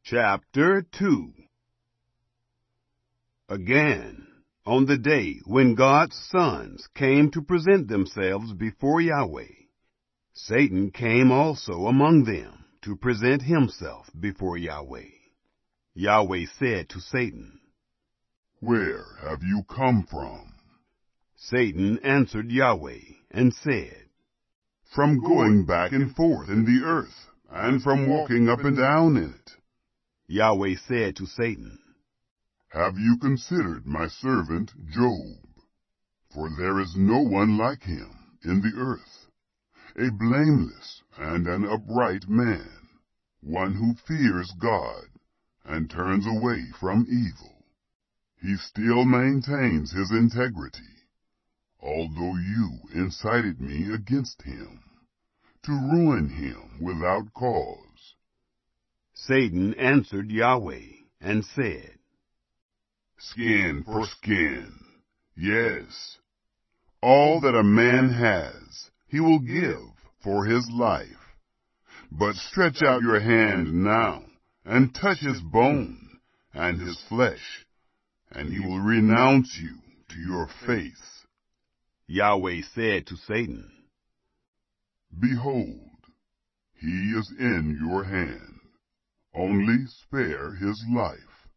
Chapter 2. Again, on the day when God's sons came to present themselves before Yahweh, Satan came also among them to present himself before Yahweh. Yahweh said to Satan, "Where have you come from?" Satan answered Yahweh and said, "From going back and forth in the earth, and from walking up and down in it." Yahweh said to Satan, "Have you considered my servant Job? For there is no one like him in the earth, a blameless and an upright man, one who fears God and turns away from evil. He still maintains his integrity, although you incited me against him, to ruin him without cause." Satan answered Yahweh and said, "Skin for skin, yes. All that a man has, he will give for his life. But stretch out your hand now, and touch his bone and his flesh, and he will renounce you to your face." Yahweh said to Satan, "Behold, he is in your hand. Only spare his life."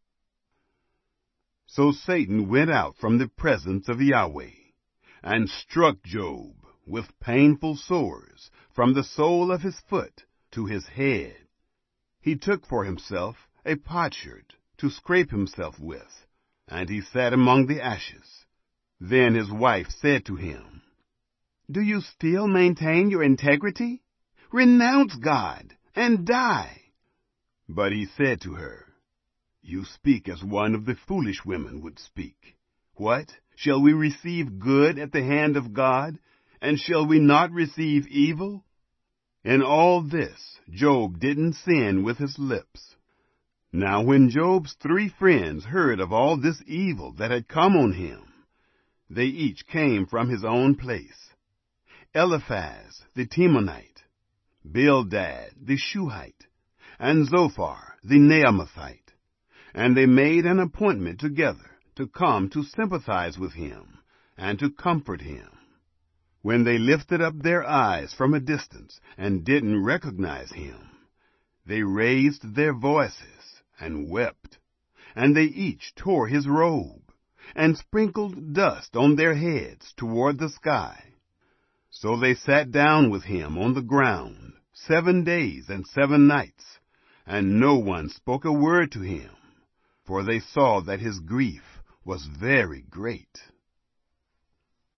So Satan went out from the presence of Yahweh, and struck Job with painful sores from the sole of his foot to his head. He took for himself a potsherd to scrape himself with, and he sat among the ashes. Then his wife said to him, "Do you still maintain your integrity? Renounce God and die." But he said to her, "You speak as one of the foolish women would speak. What? Shall we receive good at the hand of God, and shall we not receive evil?" In all this, Job didn't sin with his lips. Now when Job's 3 friends heard of all this evil that had come on him, they each came from his own place: Eliphaz the Temanite, Bildad the Shuhite, and Zophar the Naamathite. And they made an appointment together to come to sympathize with him and to comfort him. When they lifted up their eyes from a distance and didn't recognize him, they raised their voices and wept, and they each tore his robe and sprinkled dust on their heads toward the sky. So they sat down with him on the ground 7 days and 7 nights, and no one spoke a word to him, for they saw that his grief was very great.